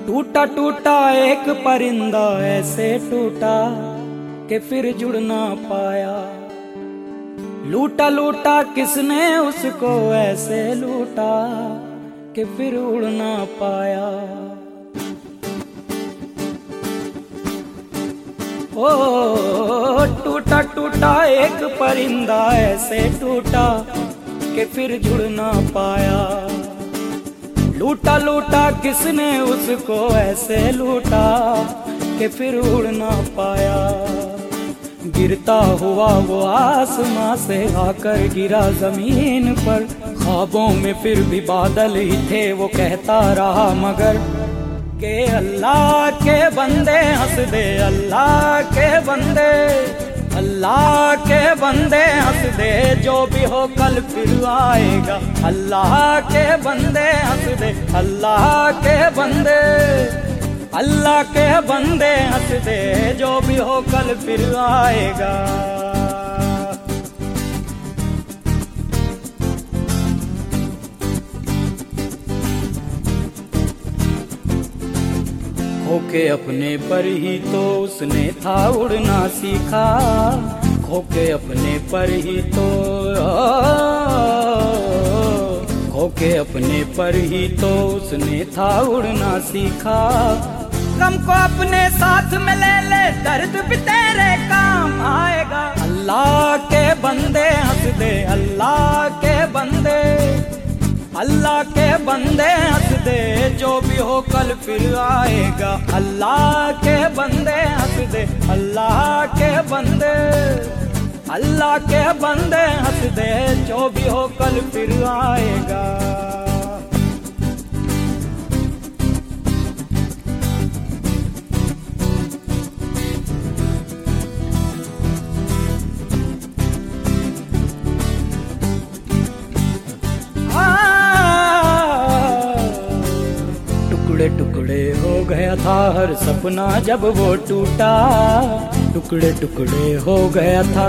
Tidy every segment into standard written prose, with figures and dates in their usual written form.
टूटा टूटा एक परिंदा ऐसे टूटा कि फिर जुड़ ना पाया। लूटा लूटा किसने उसको ऐसे लूटा कि फिर उड़ ना पाया। ओ टूटा टूटा एक परिंदा ऐसे टूटा कि फिर जुड़ ना पाया। लूटा लूटा किसने उसको ऐसे लूटा कि फिर उड़ ना पाया। गिरता हुआ वो आसमां से आकर गिरा जमीन पर। ख्वाबों में फिर भी बादल ही थे, वो कहता रहा मगर के अल्लाह के बंदे हंस दे, अल्लाह के बंदे, अल्लाह के बंदे हंस दे, जो भी हो कल फिर आएगा। अल्लाह के बंदे हंस दे, अल्लाह के बंदे, अल्लाह के बंदे हंस दे, जो भी हो कल फिर आएगा। खोके अपने पर ही तो उसने था उड़ना सीखा। खोके अपने पर ही तो, खोके अपने पर ही तो उसने था उड़ना सीखा। गम को अपने साथ में ले ले, दर्द भी तेरे काम आएगा। अल्लाह के बंदे हंस दे, अल्लाह के बंदे, अल्लाह के बंदे हंस दे, जो भी हो कल फिर आएगा। अल्लाह के बंदे हंस दे, अल्लाह के बंदे, अल्लाह के बंदे हंस दे, जो भी हो कल फिर आएगा। टुकड़े टुकड़े हो गया था हर सपना जब वो टूटा। टुकड़े टुकड़े हो गया था,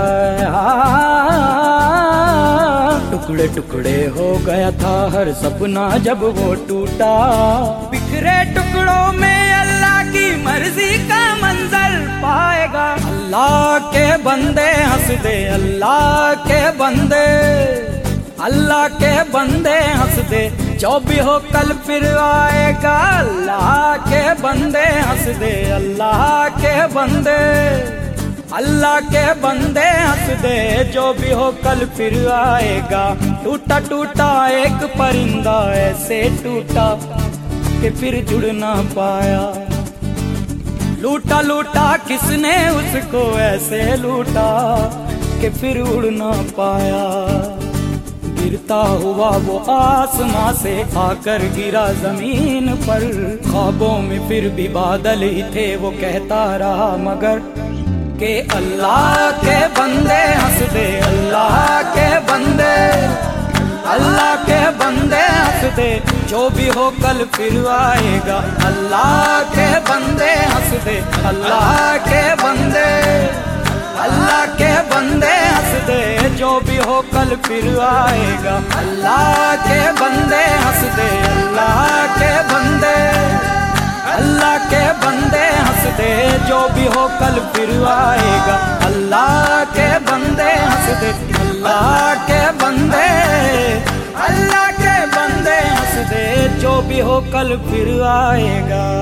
टुकड़े टुकड़े हो गया था हर सपना जब वो टूटा। बिखरे टुकड़ों में अल्लाह की मर्जी का मंजर पाएगा। अल्लाह के बंदे हंस दे, अल्लाह के बंदे, अल्लाह के बंदे हंस दे, जो भी हो कल फिर आएगा। अल्लाह के बंदे हंस दे, अल्लाह के बंदे, अल्लाह के बंदे हंस दे, जो भी हो कल फिर आएगा। टूटा टूटा एक परिंदा ऐसे टूटा कि फिर जुड़ ना पाया। लूटा लूटा किसने उसको ऐसे लूटा कि फिर उड़ ना पाया। गिरता हुआ वो आसमां से आकर गिरा जमीन पर। ख्वाबों में फिर भी बादल ही थे, वो कहता रहा मगर के अल्लाह के बंदे हंस दे, अल्लाह के बंदे, अल्लाह के बंदे हंस दे, जो भी हो कल फिर आएगा। अल्लाह के बंदे हंस दे, अल्लाह के बंदे, अल्लाह के बंदे हंस दे, जो भी हो कल फिर आएगा। अल्लाह के बंदे हंस दे, अल्लाह के बंदे, अल्लाह के बंदे हंस दे, जो भी हो कल फिर आएगा। अल्लाह के बंदे हंस दे, अल्लाह के बंदे, अल्लाह के बंदे हंस दे, जो भी हो कल फिर आएगा।